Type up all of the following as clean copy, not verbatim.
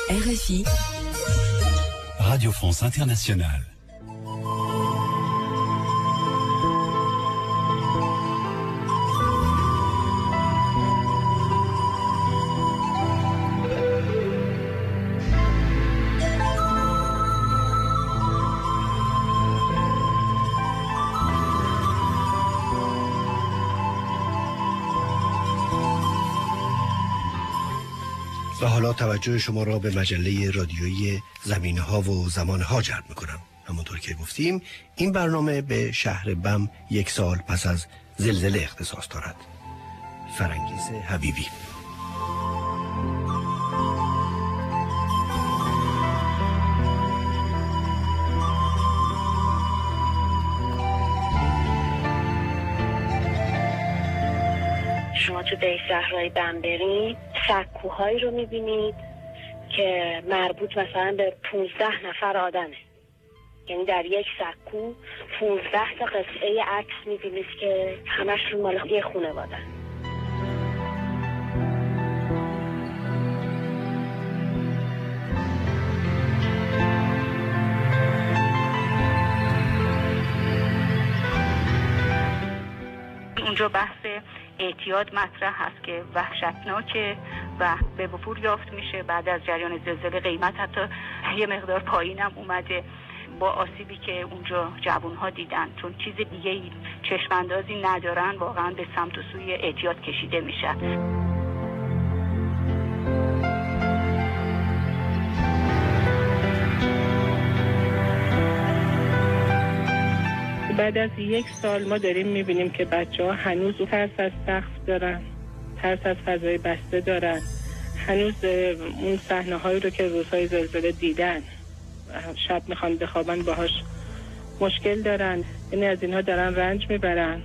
RFI Radio France Internationale. و حالا توجه شما را به مجله رادیویی زمینه‌ها و زمان‌ها جلب می‌کنم. همونطور که گفتیم این برنامه به شهر بم 1 سال پس از زلزله اختصاص دارد. فرنگیز حبیبی. شما تو دی صحرای بم برید سکوهایی رو میبینید که مربوط مثلا به 15 نفر آدمه. یعنی در یک سکو 15 تا قطعه عکس میبینید که همشون مال یه خانواده‌ان. اونجا بحث اعتیاد مطرح هست که وحشتناکه و به وفور یافت میشه. بعد از جریان زلزله قیمت حتی یه مقدار پایینم اومده با آسیبی که اونجا جوانها دیدن، چون چیز دیگه چشماندازی ندارن، واقعا به سمت و سوی اعتیاد کشیده میشن. بعد از 1 سال ما داریم میبینیم که بچه‌ها هنوز ترس از سقف دارن، ترس از فضای بسته دارن، هنوز اون صحنه‌هایی رو که روزهای زلزله دیدن شب میخوان بخوابن باهاش مشکل دارن. یعنی از اینها دارن رنج میبرن.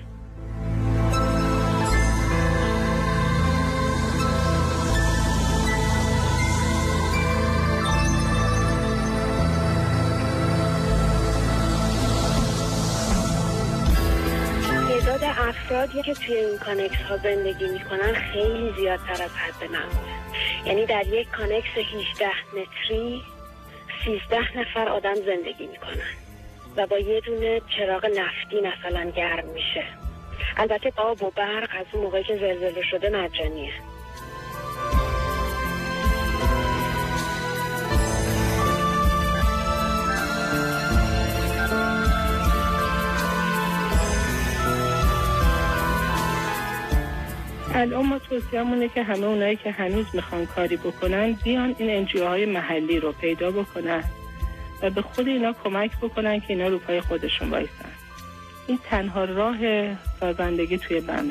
افرادی که توی این کانکس ها زندگی میکنن خیلی زیادتر از حد معموله. یعنی در یک کانکس 18 متری 13 نفر آدم زندگی میکنن و با یه دونه چراغ نفتی مثلا گرم میشه. البته آب و برق از اون موقعی که زلزله شده مجانیه. الان ما توصیه‌مونه که همه اونایی که هنوز میخوان کاری بکنن بیان این انجیوهای محلی رو پیدا بکنن و به خود اینا کمک بکنن که اینا رو پای خودشون وایسن. این تنها راه سازندگی توی بمه.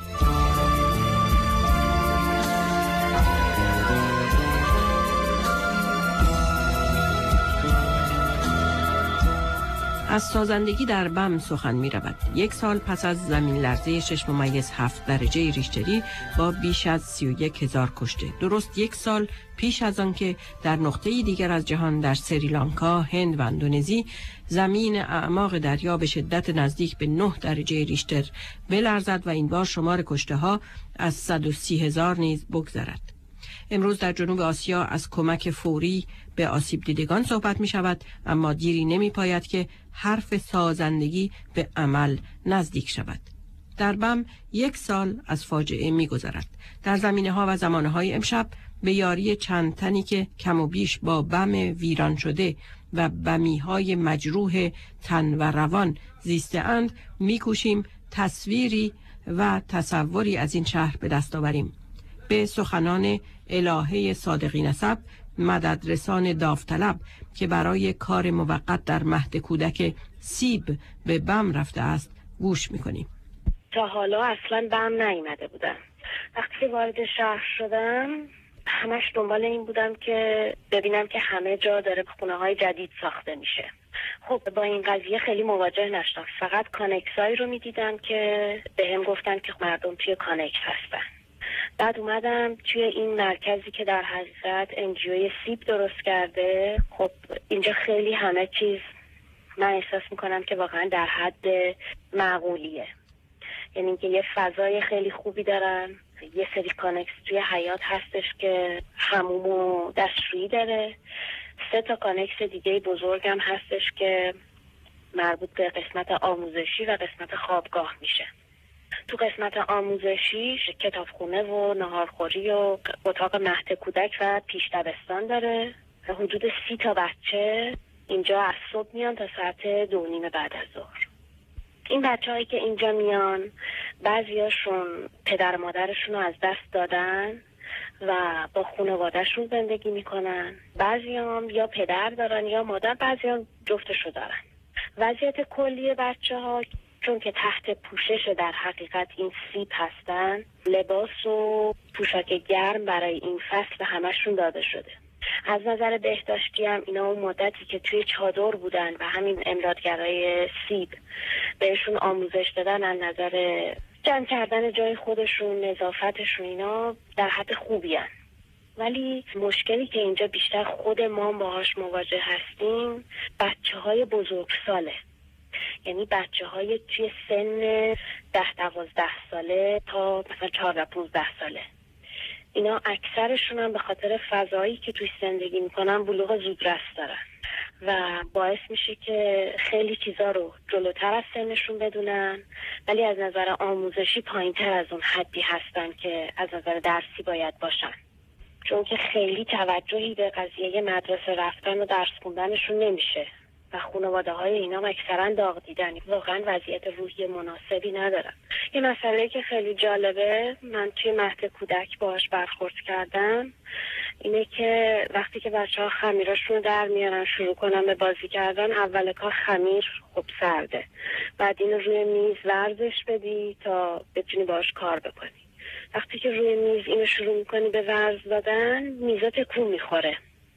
از سازندگی در بم سخن می رود. 1 سال پس از زمین لرزه 6.7 درجه ریشتری با بیش از 31,000 کشته. درست 1 سال پیش از آن که در نقطه دیگر از جهان در سریلانکا، هند و اندونزی زمین اعماق دریا به شدت نزدیک به 9 درجه ریشتر بلرزد و این بار شمار کشته ها از 130,000 نیز بگذرد. امروز در جنوب آسیا از کمک فوری به آسیب دیدگان صحبت می شود، اما دیری نمی پاید که حرف سازندگی به عمل نزدیک شود. در بم 1 سال از فاجعه می گذرد. در زمینه ها و زمانه های امشب به یاری چند تنی که کم و بیش با بم ویران شده و بمی های مجروح تن و روان زیسته اند می کوشیم تصویری و تصوری از این شهر به دست آوریم. به سخنان الهه صادقی نسب، مددرسان داوطلب که برای کار موقت در مهد کودک سیب به بم رفته است گوش میکنیم. تا حالا اصلا بم نیامده بودم. وقتی وارد شهر شدم همش دنبال این بودم که ببینم که همه جا داره خونه‌های جدید ساخته میشه. خب با این قضیه خیلی مواجه نشدم. فقط کانکسایی رو میدیدم که بهم گفتن که مردم توی کانکس هستن. بعد اومدم توی این مرکزی که در حقیقت انجیوی سیب درست کرده. خب اینجا خیلی همه چیز من احساس میکنم که واقعا در حد معقولیه. یعنی که یه فضای خیلی خوبی دارن، یه سری کانکس توی حیاط هستش که حموم و دستشویی داره. 3 تا کانکس دیگه بزرگم هستش که مربوط به قسمت آموزشی و قسمت خوابگاه میشه. تو قسمت آموزشی کتابخونه و ناهارخوری و اتاق مهد کودک و پیش دبستان داره. حدود 30 تا بچه اینجا از صبح میان تا ساعت 2:30 بعد از ظهر. این بچه‌هایی که اینجا میان بعضیاشون پدر مادرشون رو از دست دادن و با خانواده‌شون زندگی میکنن. بعضیام یا پدر دارن یا مادر، بعضیام جفتشو دارن. وضعیت کلی بچه‌ها چون که تحت پوشش در حقیقت این سیب هستن، لباس و پوشاک گرم برای این فصل همشون داده شده. از نظر بهداشتی هم اینا اون مدتی که توی چادر بودن و همین امدادگرای سیب بهشون آموزش دادن از نظر جمع کردن جای خودشون، نظافتشون، اینا در حد خوبی هن. ولی مشکلی که اینجا بیشتر خود ما باهاش مواجه هستیم بچه‌های بزرگساله، یعنی بچه‌های توی سن 10-12 ساله تا مثلا 14-15 ساله. اینا اکثرشون هم به خاطر فضایی که توی زندگی میکنن بلوغ زودرس دارن و باعث میشه که خیلی چیزا رو جلوتر از سنشون بدونن، ولی از نظر آموزشی پایین‌تر از اون حدی هستن که از نظر درسی باید باشن، چون که خیلی توجهی به قضیه مدرسه رفتن و درس خوندنشون نمیشه و خانواده‌های اینا اکثرا داغ دیدن، واقعا وضعیت روحی مناسبی ندارن. یه مسئله که خیلی جالبه، من توی مهد کودک باهاش برخورد کردم، اینه که وقتی که بچه‌ها خمیراشون رو در میارن شروع کنن به بازی کردن، اول کار خمیر خب سرده، بعد اینو روی میز ورزش بدی تا بتونی باهاش کار بکنی. وقتی که روی میز اینو شروع میکنی به ورز دادن، میزا تکون میخوره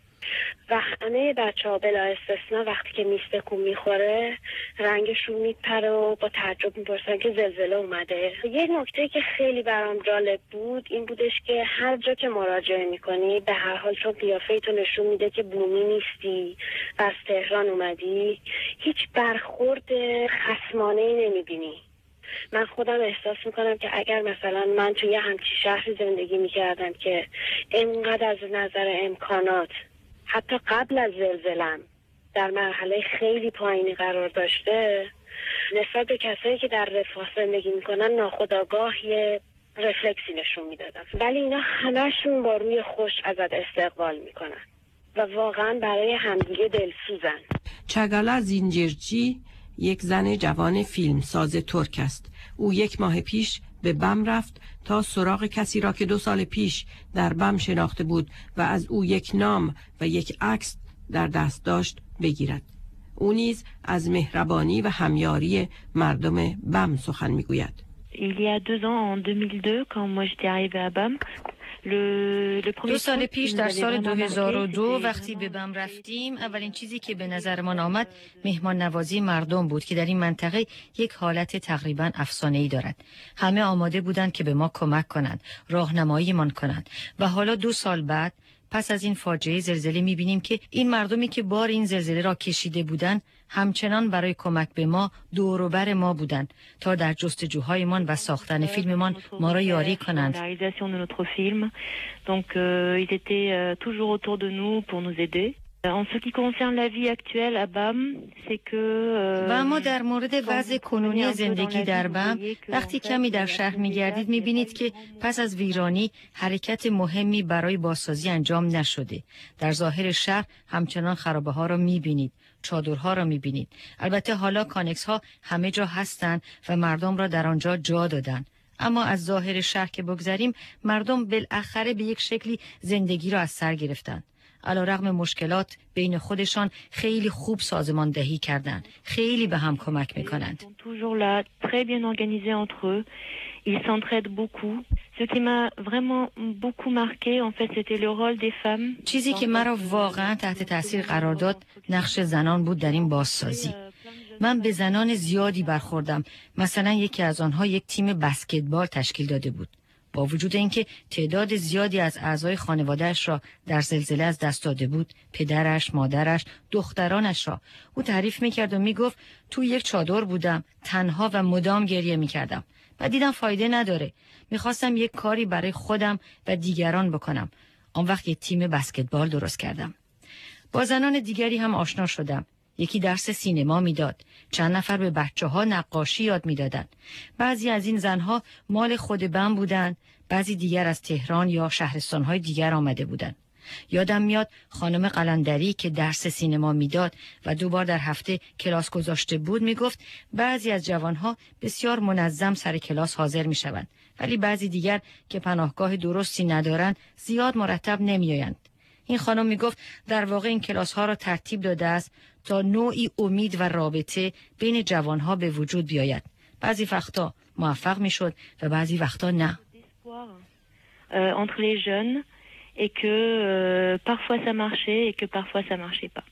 و همه بچه‌ها بلا استثنا وقتی که میز تکون میخوره رنگشون میپره و با تعجب میپرسن که زلزله اومده. یه نکته که خیلی برام جالب بود این بودش که هر جا که مراجعه میکنی به هر حال چون قیافه تو نشون میده که بومی نیستی و از تهران اومدی، هیچ برخورد خصمانه‌ای نمیبینی. من خودم احساس میکنم که اگر مثلا من توی همچین شهری زندگی میکردم که اینقدر از نظر امکانات حتی قبل از زلزله‌ام در مرحله خیلی پایینی قرار داشته، نسبت به کسایی که در رفاه زندگی میکنن ناخودآگاه یه رفلکسی نشون میدادن، ولی اینا همشون با روی خوش ازت استقبال میکنن و واقعا برای همدیگه دلسوزن. چگالا زینجیرچی یک زن جوان فیلمساز ترک است. او 1 ماه پیش به بم رفت تا سراغ کسی را که 2 سال پیش در بم شناخته بود و از او یک نام و یک عکس در دست داشت بگیرد. او نیز از مهربانی و همیاری مردم بم سخن میگوید. Il y a 2 ans, en 2002, quand moi j'étais arrivée à BAM, 2 سال پیش در سال 2002 وقتی به بم رفتیم، اولین چیزی که به نظرمان آمد مهمان نوازی مردم بود که در این منطقه یک حالت تقریبا افسانه‌ای دارد. همه آماده بودند که به ما کمک کنند، راهنماییمان کنند و حالا 2 سال بعد پس از این فاجعه زلزله می‌بینیم که این مردمی که بار این زلزله را کشیده بودند همچنان برای کمک به ما دور و بر ما بودند تا در جستجوهایمان و ساختن فیلممان ما را یاری کنند. Donc ils étaient toujours autour de nous pour nous aider. En ce qui concerne la vie actuelle à BAM, c'est que و اما در مورد وضع کنونی زندگی در بم، وقتی کمی در شهر می‌گردید می‌بینید که پس از ویرانی حرکت مهمی برای بازسازی انجام نشده. در ظاهر شهر همچنان خرابه‌ها را می‌بینید، چادرها را می‌بینید. البته حالا کانکس‌ها همه جا هستند و مردم را در آنجا جا دادن. اما از ظاهر شهر که بگذریم، مردم بالاخره به یک شکلی زندگی را از سر گرفتند. علیرغم مشکلات بین خودشان خیلی خوب سازماندهی کردند، خیلی به هم کمک میکنند. toujours là, très bien organisés entre eux. Ils s'entraident beaucoup. Ce qui m'a vraiment beaucoup marqué, en fait, c'était le rôle des femmes. چیزی که مرا واقعا تحت تاثیر قرار داد نقش زنان بود در این بازسازی. من به زنان زیادی برخوردم. مثلا یکی از آنها یک تیم بسکتبال تشکیل داده بود. با وجود اینکه تعداد زیادی از اعضای خانواده‌اش را در زلزله از دست داده بود، پدرش، مادرش، دخترانش را، او تعریف می‌کرد و می‌گفت تو یک چادر بودم، تنها و مدام گریه می‌کردم. و دیدم فایده نداره. میخواستم یک کاری برای خودم و دیگران بکنم. آن وقت یک تیم بسکتبال درست کردم. با زنان دیگری هم آشنا شدم. یکی درس سینما میداد. چند نفر به بچه‌ها نقاشی یاد میدادند. بعضی از این زنها مال خود بم بودند، بعضی دیگر از تهران یا شهرستان‌های دیگر آمده بودند. یادم میاد خانم قلندری که درس سینما میداد و 2 بار در هفته کلاس گذاشته بود میگفت بعضی از جوانها بسیار منظم سر کلاس حاضر میشوند، ولی بعضی دیگر که پناهگاه درستی ندارند زیاد مرتب نمیآیند. این خانم میگفت در واقع این کلاس ها را ترتیب داده است تا نوعی امید و رابطه بین جوانها به وجود بیاید. بعضی وقتا موفق میشد و بعضی وقتا نه. entre les jeunes et que parfois ça marchait et que parfois ça marchait pas.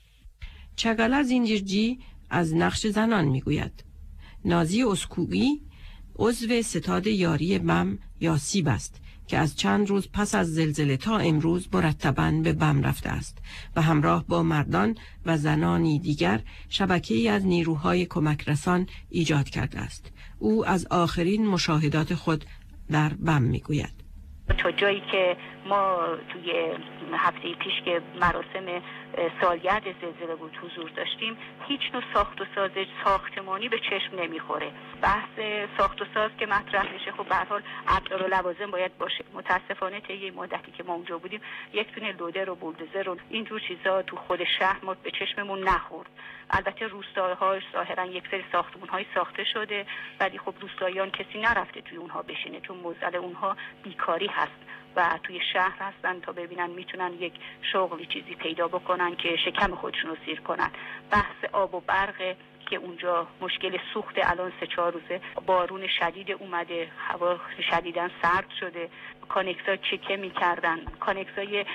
چگالا زنجیرجی از نقش زنان میگوید. نازی اسکویی عضو ستاد یاری بم یا سیب است که از چند روز پس از زلزله تا امروز مرتباً به بم رفته است و همراه با مردان و زنانی دیگر شبکه‌ای از نیروهای کمک رسان ایجاد کرده است. او از آخرین مشاهدات خود در بم میگوید. تا جایی که ما توی هفته پیش که مراسم سالگرد زلزله بود حضور داشتیم، هیچ نوع ساخت و ساز ساختمانی به چشم نمیخوره. بحث ساخت و ساز که مطرح میشه خب به هر حال ابزار و لوازم باید باشه. متاسفانه طی مدتی که ما اونجا بودیم یک دونه لودر و بولدوزر و اینجور چیزا تو خود شهر ما به چشممون نخورد. البته روستاها ظاهرا یک سری ساختمان‌های ساخته شده، ولی خب روستاییان کسی نرفته توی اونها بشینه چون معضل اونها بیکاری هست و توی شهر هستن تا ببینن میتونن یک شغلی چیزی پیدا بکنن که شکم خودشون رو سیر کنن. بحث آب و برق که اونجا مشکل سوخت، الان 3-4 روزه بارون شدید اومده، هوا شدیداً سرد شده، کانکسا چکه میکردن، کانکسای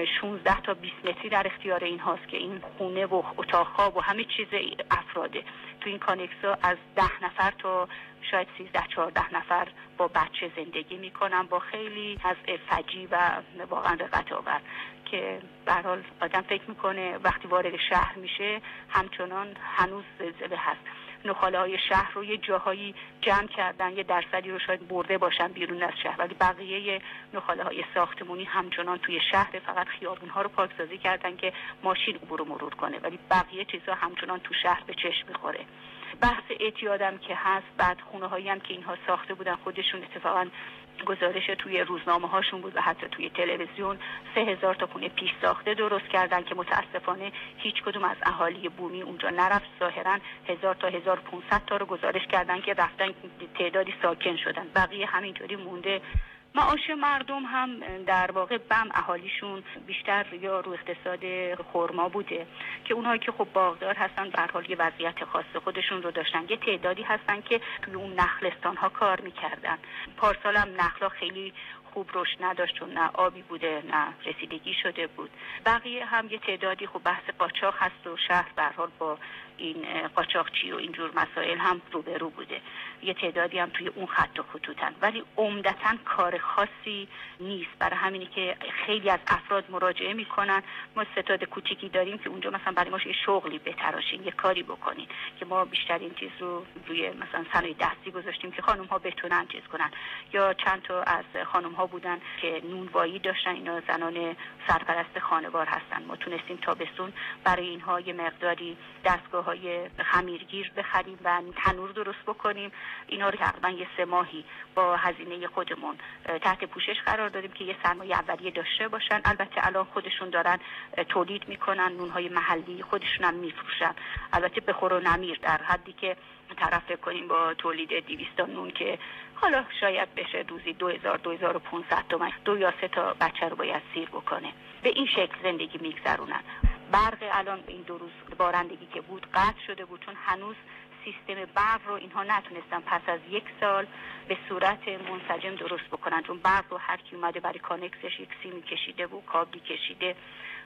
16 تا 20 متری در اختیار این هاست که این خونه و اتاق خواب و همه چیز افراده. تو این کانکسا از 10 نفر تا شاید 13-14 نفر با بچه زندگی میکنن با خیلی از فجی و واقعا رقت آور که به هر حال آدم فکر میکنه وقتی وارد شهر میشه همچنان هنوز زلزله هست. نخاله های شهر رو یه جاهایی جمع کردن، یه درصدی رو شاید برده باشن بیرون از شهر، ولی بقیه نخاله های ساختمانی همچنان توی شهر، فقط خیابون ها رو پاکسازی کردن که ماشین عبور و مرور کنه، ولی بقیه چیزا همچنان تو شهر به چشم میخوره. بحث اعتیادم که هست، بعد خونه هایی هم که اینها ساخته بودن خودشون اتفاقا گزارش توی روزنامه هاشون بود و حتی توی تلویزیون 3000 تا خونه پیش ساخته درست کردن که متاسفانه هیچ کدوم از اهالی بومی اونجا نرفت. ظاهرا 1000 تا 1500 تا رو گزارش کردن که رفتن تعدادی ساکن شدن، بقیه همینطوری مونده. معاش مردم هم در واقع بم اهالیشون بیشتر یا رو اقتصاد خرما بوده که اونهایی که خب باغدار هستن به هر حال یه وضعیت خاص خودشون رو داشتن. یه تعدادی هستن که توی اون نخلستان ها کار میکردن. پارسال هم نخلا خیلی خوب رشد نداشت چون نه آبی بوده نه رسیدگی شده بود. بقیه هم یه تعدادی خب بحث قاچاق هست و شهر به هر حال با این قاچاقچی و اینجور مسائل هم روبرو بوده. یه تعدادی هم توی اون خط و خطوطن، ولی عمدتاً کار خاصی نیست. برای همینی که خیلی از افراد مراجعه میکنن ما ستاد کوچیکی داریم که اونجا مثلا برای ما یه شغلی بتراشین، یه کاری بکنین، که ما بیشتر این چیز رو روی مثلا صنایع دستی گذاشتیم که خانم ها بتونن چیز کنن. یا چند تا از خانم ها بودن که نونوایی داشتن، اینا زنان سرپرست خانوار هستن. ما تونستیم تابستون برای اینها یه مقداری دستگاه‌های خمیرگیر بخریم و تنور درست بکنیم. اینا رو تقریبا یه 3 ماهی با هزینه خودمون تحت پوشش قرار دادیم که یه سرمایه اولیه داشته باشن. البته الان خودشون دارن تولید میکنن، نونهای محلی خودشون هم میفروشن، البته به خور و نمیر، در حدی که طرف کنیم با تولید 200 نون که حالا شاید بشه روزی 2000-2500 تومان 2 یا 3 تا بچه رو باید سیر بکنه. به این شکل زندگی میگذرونن. برق الان این 2 روز بارندگی که بود قطع شده بود چون هنوز سیستم برق رو اینها نتونستن پس از 1 سال به صورت منسجم درست بکنن، چون برق رو هر کی اومده برای کانکسش یک سیمی کشیده و کابلی کشیده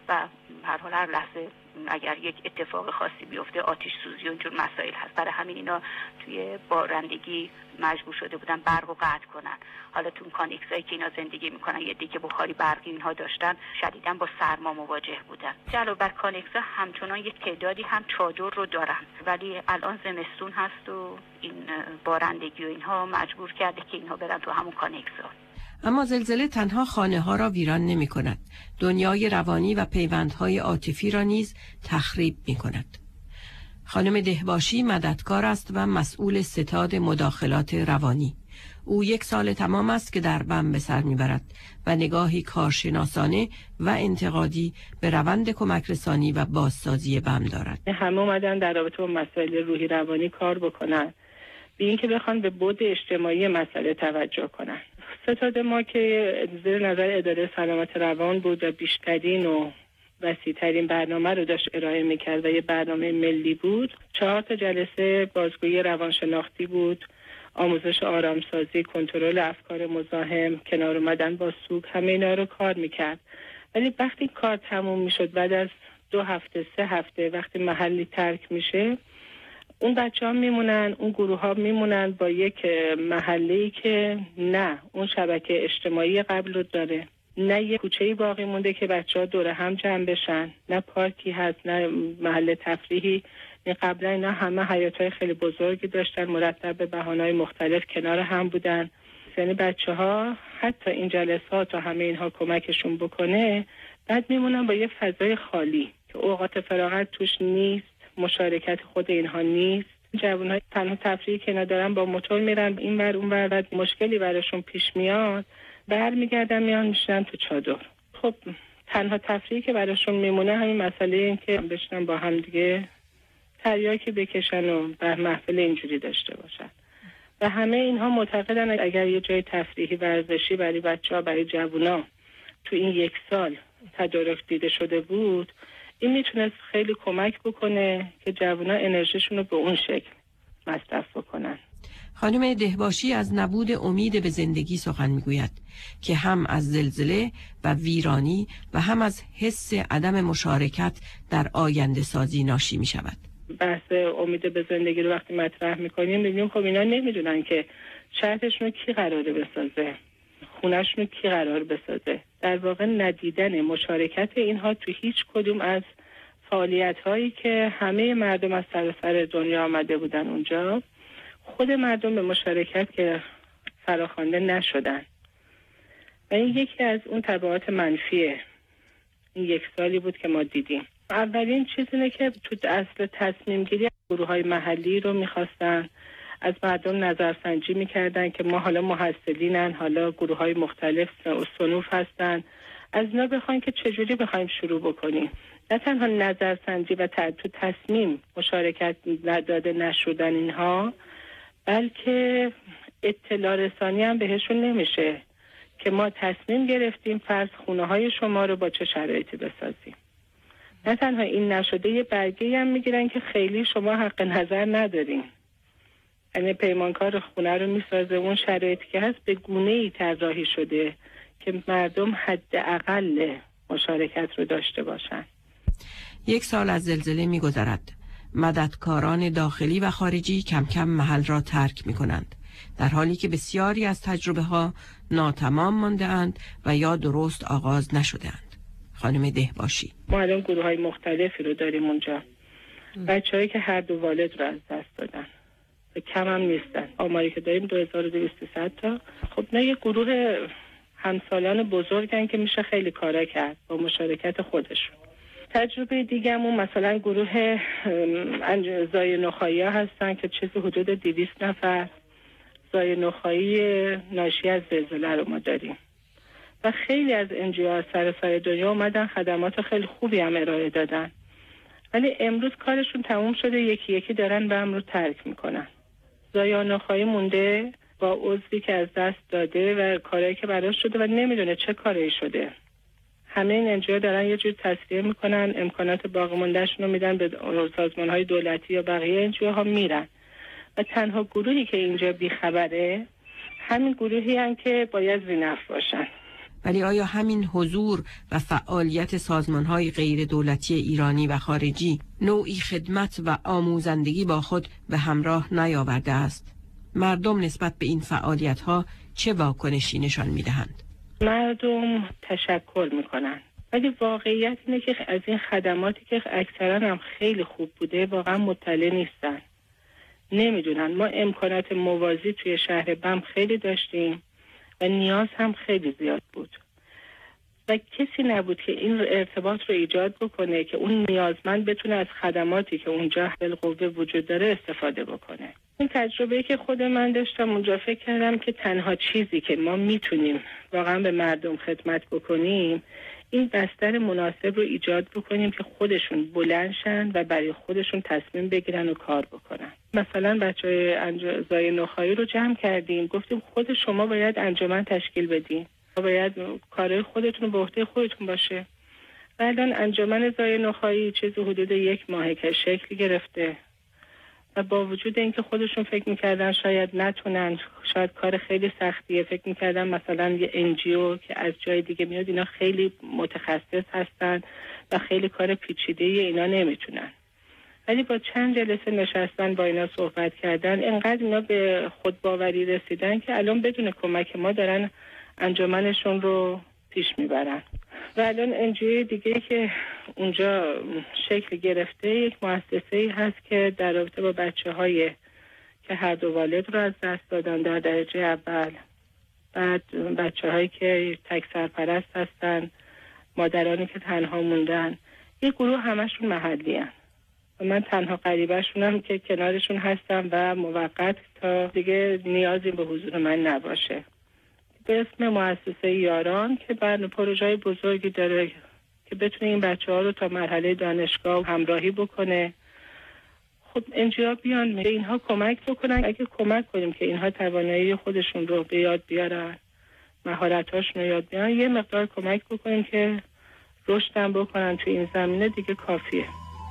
و هر حال هر لحظه اگر یک اتفاق خاصی بیفته آتش سوزی و اینجور مسائل هست. برای همین اینا توی بارندگی مجبور شده بودن برق رو قطع کنن. حالا تو کانکسایی که اینا زندگی میکنن یه دیگه بخاری برقی اینها داشتن شدیداً با سرما مواجه بودن. علاوه بر کانکسا همچنان یک تعدادی هم چادر رو دارن، ولی الان زمستون هست و این بارندگی و اینها مجبور کرده که اینها برن تو همون کانکسا. اما زلزله تنها خانه ها را ویران نمی کند. دنیای روانی و پیوندهای عاطفی را نیز تخریب می کند. خانم دهباشی مددکار است و مسئول ستاد مداخلات روانی. او 1 سال تمام است که در بم به سر میبرد و نگاهی کارشناسانه و انتقادی به روند کمک رسانی و بازسازی بم دارد. همه اومدن در رابطه با مسائل روحی روانی کار بکنن، به این که بخوان به بعد اجتماعی مسئله توجه کنن. ستاد ما که زیر نظر اداره سلامت روان بود و بیشترین و وسیع‌ترین برنامه رو داشت ارائه می‌کرد و یه برنامه ملی بود. 4 جلسه بازگویی روانشناختی بود، آموزش آرامسازی، کنترل افکار مزاحم، کنار اومدن با سوگ، همه اینا رو کار می‌کرد. ولی وقتی کار تموم می‌شد بعد از 2 هفته 3 هفته وقتی محلی ترک میشه، اون بچه‌ها میمونن، اون گروه‌ها میمونن با یک محله‌ای که نه اون شبکه اجتماعی قبل رو داره، نه یه کوچه‌ای باقی مونده که بچه‌ها دور هم جمع بشن، نه پارکی هست، نه محل تفریحی. قبلا اینا همه حیاط‌های خیلی بزرگی داشتن، مرتب به بهانه‌های مختلف کنار هم بودن. یعنی بچه‌ها حتی این جلسات و همه اینها کمکشون بکنه، بعد میمونن با یه فضای خالی که اوقات فراغت توش نیست، مشارکت خود اینها نیست. جوان‌ها تنها تفریحی که ندارن با موتور میرن این ور اون ور، بعد مشکلی براشون پیش میاد برمیگردن میان میشن تو چادر. خب تنها تفریحی که براشون میمونه همین مسئله این که بشنن با هم دیگه تریاکی بکشن و به محفل اینجوری داشته باشن. و همه اینها معتقدن اگر یه جای تفریحی ورزشی برای بچه‌ها، برای جوونا تو این 1 سال تدارک دیده شده بود، این میتونه خیلی کمک بکنه که جوونا انرژیشون رو به اون شکل مصرف بکنن. خانم دهباشی از نبود امید به زندگی سخن میگوید که هم از زلزله و ویرانی و هم از حس عدم مشارکت در آینده سازی ناشی می شود. بحث امید به زندگی رو وقتی مطرح میکنیم میبینیم خب اینا نمیدونن که شهرشون رو کی قراره بسازه، خونهشون رو کی قرار بسازه. در واقع ندیدن مشارکت اینها تو هیچ کدوم از فعالیت هایی که همه مردم از سراسر دنیا آمده بودن اونجا، خود مردم به مشارکت که فراخوانده نشدن. و این یکی از اون تبعات منفیه این 1 سالی بود که ما دیدیم. اولین چیز اینه که تو اصل تصمیم گیری گروه‌های محلی رو می‌خواستن از مردم نظرسنجی می‌کردن که ما حالا محصلینن، حالا گروه‌های مختلف صنوف هستن، از اینا بخواین که چجوری بخوایم شروع بکنیم. نه تنها نظرسنجی و تو تصمیم مشارکت نداده نشدن اینها، بلکه اطلاع رسانی هم بهشون نمیشه که ما تصمیم گرفتیم فرض خونه‌های شما رو با چه شرایطی بسازیم. نه تنها این نشده، یه برگه هم میگیرن که خیلی شما حق نظر ندارین. یعنی پیمانکار خونه رو میسازه، اون شرایطی که هست به گونه‌ای طراحی شده که مردم حداقل مشارکت رو داشته باشن. 1 سال از زلزله می‌گذرد. مددکاران داخلی و خارجی کم کم محل را ترک می‌کنند، در حالی که بسیاری از تجربه‌ها ناتمام مانده‌اند و یا درست آغاز نشده‌اند. خانم دهباشی: ما الان گروه‌های مختلفی رو داریم اونجا، بچه‌هایی که هر دو والد رو از دست دادن، کم هم نیستن. آماری که داریم 2200 تا. خب نه یه گروه همسالان بزرگن که میشه خیلی کارا کرد با مشارکت خودشون. تجربه دیگه‌مون مثلا گروه زای نخایی ها هستن که چیزی حدود 200 نفر زای نخایی ناشی از زلزله رو ما داریم و خیلی از NGO سراسر دنیا اومدن خدمات خیلی خوبی هم ارائه دادن، ولی امروز کارشون تموم شده، یکی یکی دارن بم رو ترک میکنن. زای نخایی مونده با عضوی که از دست داده و کارهایی که براش شده و نمیدونه چه کاری شده. همه این NGO دارن یه جور تصفیه میکنن، امکانات باقی مونده‌شون رو میدن به سازمان‌های دولتی یا بقیه NGO ها میرن و تنها گروهی که اینجا بیخبره همین گروهی هستن که باید ذی‌نفع باشن. ولی آیا همین حضور و فعالیت سازمان‌های غیر دولتی ایرانی و خارجی نوعی خدمت و آموزندگی با خود به همراه نیاورده است؟ مردم نسبت به این فعالیت‌ها چه واکنشی نشان می‌دهند؟ مردم تشکر می‌کنند، ولی واقعیت اینه که از این خدماتی که اکثرا هم خیلی خوب بوده واقعا مطلع نیستن، نمیدونن. ما امکانات موازی توی شهر بم خیلی داشتیم و نیاز هم خیلی زیاد بود و کسی نبود که این ارتباط رو ایجاد بکنه که اون نیازمند بتونه از خدماتی که اونجا بالقوه وجود داره استفاده بکنه. این تجربه‌ای که خود من داشتم اونجا، فکر کردم که تنها چیزی که ما میتونیم واقعا به مردم خدمت بکنیم این بستر مناسب رو ایجاد بکنیم که خودشون بلند شن و برای خودشون تصمیم بگیرن و کار بکنن. مثلا بچهای زای نخایی رو جمع کردیم، گفتیم خود شما باید انجمن تشکیل بدین، باید کارهای خودتون رو به عهده خودتون باشه. و الان انجمن زای نخایی چیزی حدود 1 ماه که شکل گرفته و با وجود اینکه خودشون فکر میکردن شاید نتونن، شاید کار خیلی سختیه، فکر میکردن مثلا یه NGO که از جای دیگه میاد اینا خیلی متخصص هستن و خیلی کار پیچیده اینا نمیتونن، ولی با چند جلسه نشستن با اینا صحبت کردن اینقدر اینا به خودباوری رسیدن که الان بدون کمک ما دارن انجمنشون رو پیش میبرن. و الان انجوی دیگه که اونجا شکل گرفته یک مؤسسه‌ای هست که در رابطه با بچه‌های که هر دو والد رو از دست دادن در درجه اول، بعد بچه‌هایی که تک سرپرست هستن، مادرانی که تنها موندن، یک گروه همشون محلی هستن و من تنها غریبه‌شونم که کنارشون هستم و موقت تا دیگه نیازی به حضور من نباشه. به اسم مؤسسه یاران که بر پروژه‌های بزرگی داره که بتونه این بچه‌ها رو تا مرحله دانشگاه همراهی بکنه. خب انجیا بیان به اینها کمک بکنن. اگه کمک کنیم که اینها توانایی خودشون رو به یاد بیارن، مهارت‌هاشون رو یاد بیارن، یه مقدار کمک بکنیم که رشد بکنن تو این زمینه، دیگه کافیه.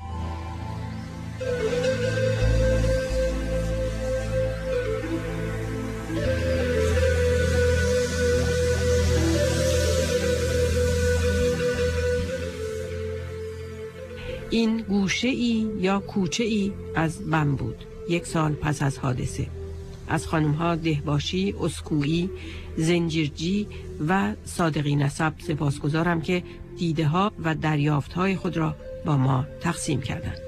این گوشه ای یا کوچه ای از بم بود 1 سال پس از حادثه. از خانم‌ها دهباشی، اسکویی، زنجیرجی و صادقی نسب سپاسگزارم که دیده‌ها و دریافت‌های خود را با ما تقسیم کردند.